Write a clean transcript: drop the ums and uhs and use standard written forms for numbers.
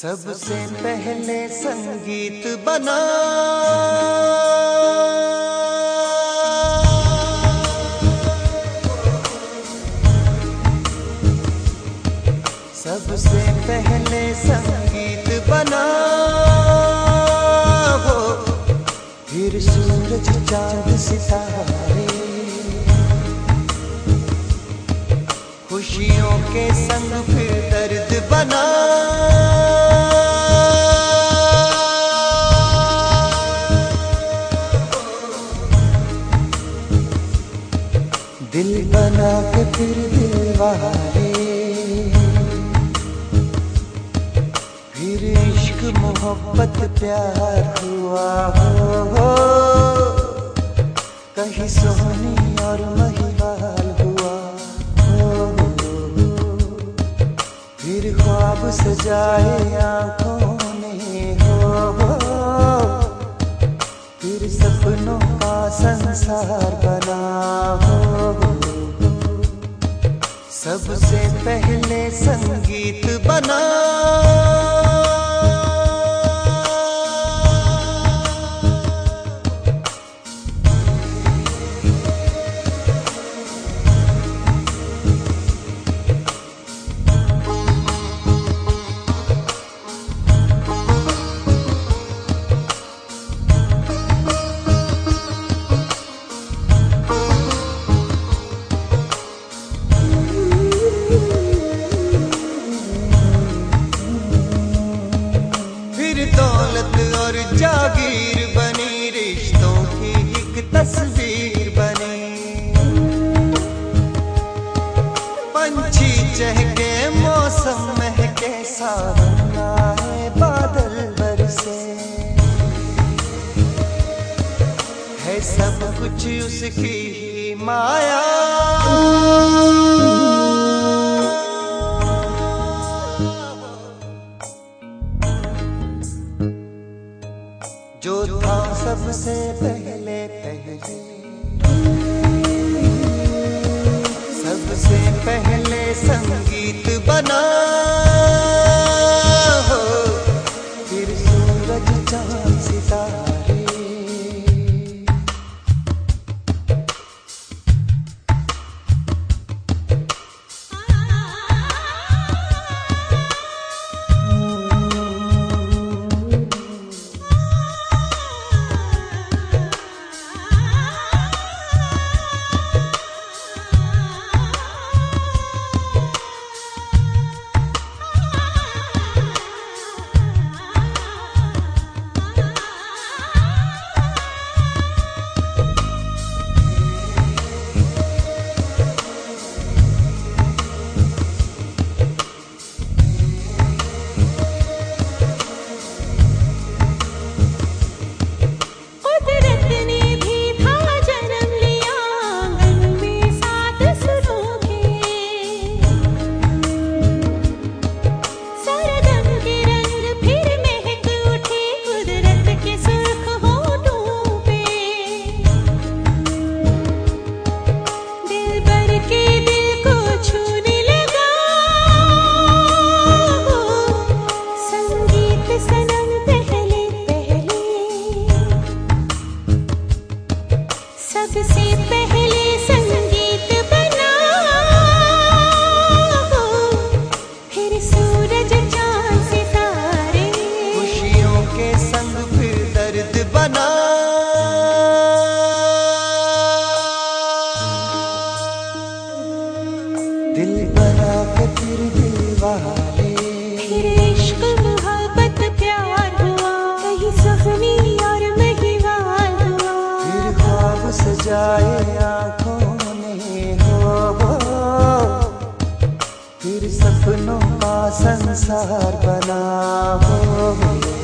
सबसे पहले संगीत बना, सबसे पहले संगीत बना हो, फिर सूरज चांद सितारे खुशियों के संग फिर दर्द बना। दिल बना के फिर दिलवारे, फिर इश्क मोहब्बत प्यार हुआ हो, कहीं सोनी और महिवाल हुआ हो, फिर ख्वाब सजाए आंखों ने हो, फिर सपनों का संसार बना हो। सबसे पहले संगीत बना, दौलत और जागीर बनी, रिश्तों की एक तस्वीर बनी, पंछी चहके मौसम महके, सावन आए बादल बरसे, है सब कुछ उसकी ही माया। जो था सबसे पहले पहले, सबसे पहले संगीत बना हो, फिर सूरज चांद सितारे सबसे पहले संगीत बना हो, फिर सूरज चांद सितारे खुशियों के संग फिर दर्द बना। दिल बना के फिर दिलवारे, फिर इश्क मोहब्बत प्यार हुआ, कहीं सोहनी और महिवाल हुआ, फिर ख्वाब सजाए आंखों ने हो, फिर सपनों का संसार बना हो।